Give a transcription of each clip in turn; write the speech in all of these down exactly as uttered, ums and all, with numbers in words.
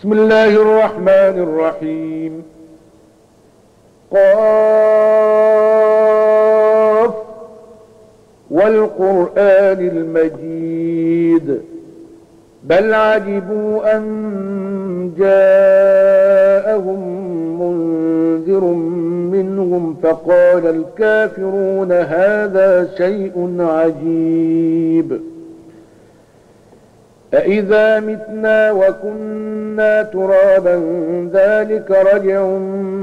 بسم الله الرحمن الرحيم. قاف والقرآن المجيد بل عجبوا أن جاءهم منذر منهم فقال الكافرون هذا شيء عجيب أإذا متنا وكنا ترابا ذلك رجع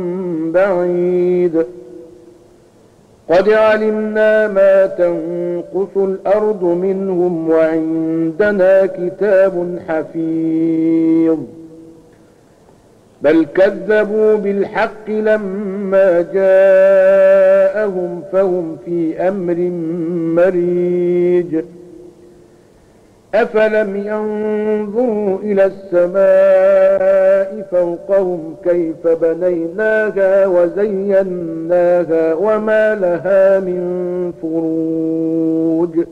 بعيد قد علمنا ما تنقص الأرض منهم وعندنا كتاب حفيظ بل كذبوا بالحق لما جاءهم فهم في أمر مريج أفلم ينظروا إلى السماء فوقهم كيف بنيناها وزيناها وما لها من فروج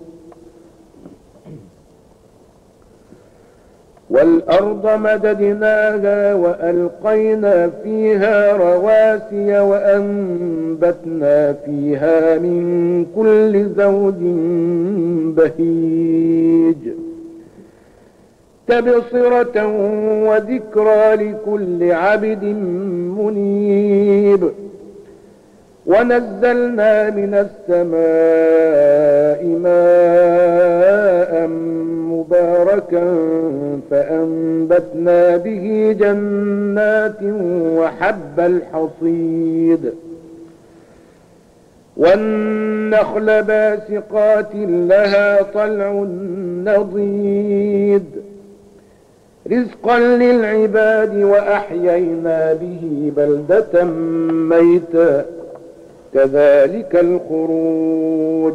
والأرض مددناها وألقينا فيها رواسي وأنبتنا فيها من كل زوج بهيج تبصرة وذكرى لكل عبد منيب ونزلنا من السماء ماء مباركا فأنبتنا به جنات وحب الحصيد والنخل باسقات لها طلع نضيد رزقا للعباد وأحيينا به بلدة ميتا كذلك الخروج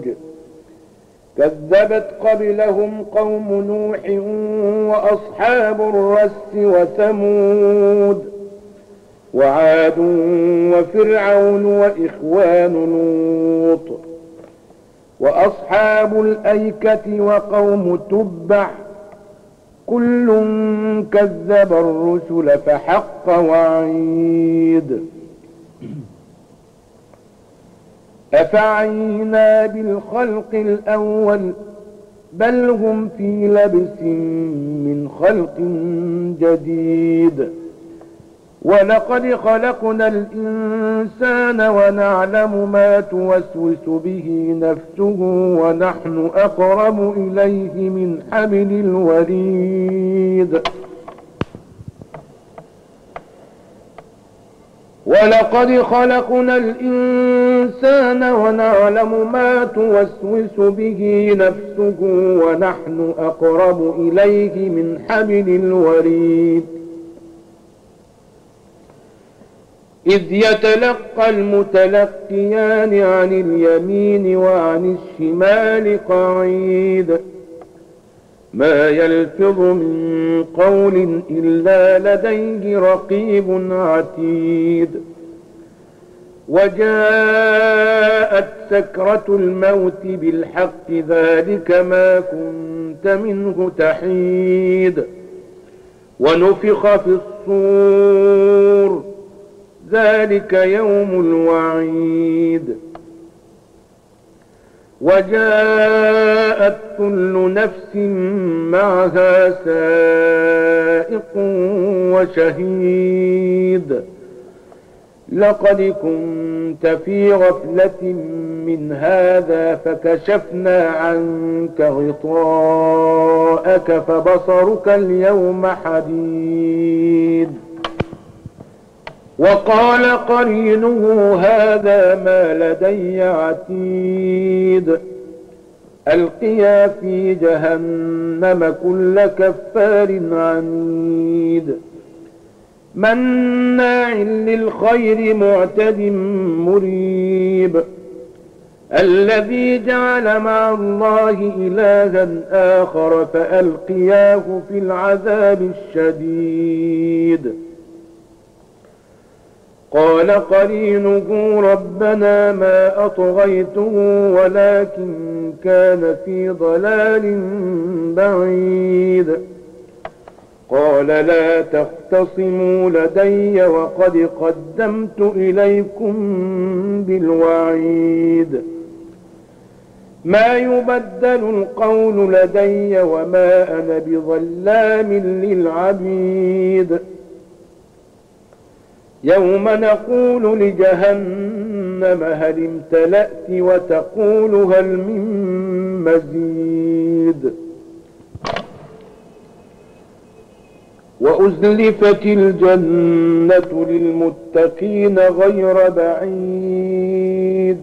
كذبت قبلهم قوم نوح وأصحاب الرس وثمود وعاد وفرعون وإخوان لوط وأصحاب الأيكة وقوم تبع كل كذب الرسل فحق وعيد أفعينا بالخلق الأول بل هم في لبس من خلق جديد ولقد خلقنا الإنسان ونعلم ما توسوس به نفسه ونحن أقرب إليه من حبل الوريد ولقد خلقنا الإنسان ونعلم ما توسوس به نفسه ونحن أقرب إليه من حبل الوريد إذ يتلقى المتلقيان عن اليمين وعن الشمال قعيد ما يلفظ من قول إلا لديه رقيب عتيد وجاءت سكرة الموت بالحق ذلك ما كنت منه تحيد ونفخ في الصور ذلك يوم الوعيد وجاءت كل نفس معها سائق وشهيد لقد كنت في غفلة من هذا فكشفنا عنك غطاءك فبصرك اليوم حديد وقال قرينه هذا ما لدي عتيد ألقيا في جهنم كل كفار عنيد مناع للخير معتد مريب الذي جعل مع الله إلها آخر فألقياه في العذاب الشديد قال قرينه ربنا ما أطغيته ولكن كان في ضلال بعيد قال لا تختصموا لدي وقد قدمت إليكم بالوعيد ما يبدل القول لدي وما أنا بظلام للعبيد يوم نقول لجهنم هل امتلأت وتقول هل من مزيد وأزلفت الجنة للمتقين غير بعيد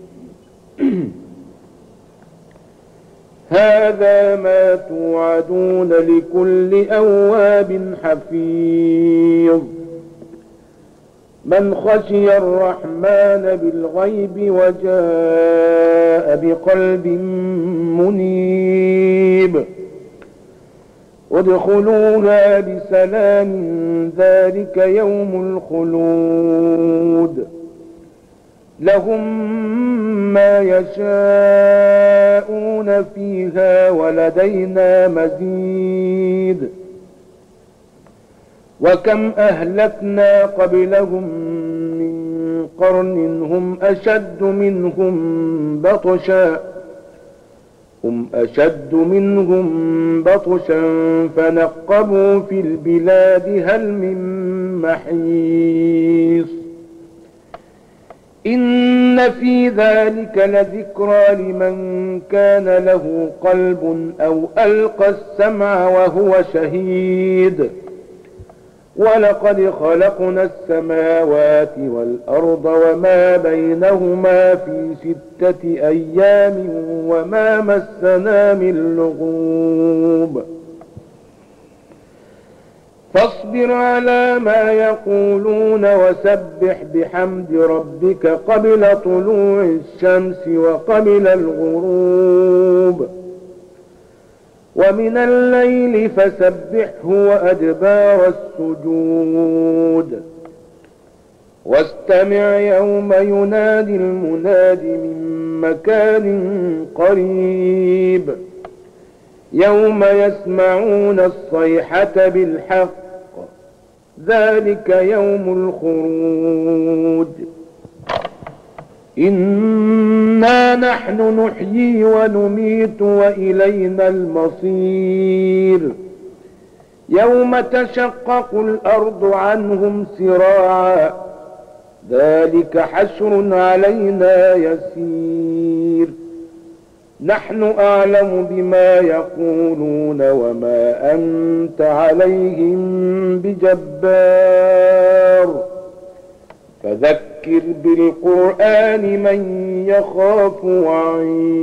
هذا ما توعدون لكل أواب حفيظ من خشي الرحمن بالغيب وجاء بقلب منيب ادخلوها بسلام ذلك يوم الخلود لهم ما يشاءون فيها ولدينا مزيد وكم أهلكنا قبلهم من قرن هم أشد منهم بطشا هم أشد منهم بطشا فنقبوا في البلاد هل من محيص إن في ذلك لذكرى لمن كان له قلب أو ألقى السمع وهو شهيد ولقد خلقنا السماوات والأرض وما بينهما في ستة أيام وما مسنا من لغوب فاصبر على ما يقولون وسبح بحمد ربك قبل طلوع الشمس وقبل الغروب ومن الليل فسبحه وأدبار السجود واستمع يوم ينادي المناد من مكان قريب يوم يسمعون الصيحة بالحق ذلك يوم الخروج إنا نحن نحيي ونميت وإلينا المصير يوم تشقق الأرض عنهم سراعا ذلك حشر علينا يسير نحن أعلم بما يقولون وما أنت عليهم بجبار فذكر بالقرآن من يخاف وعيد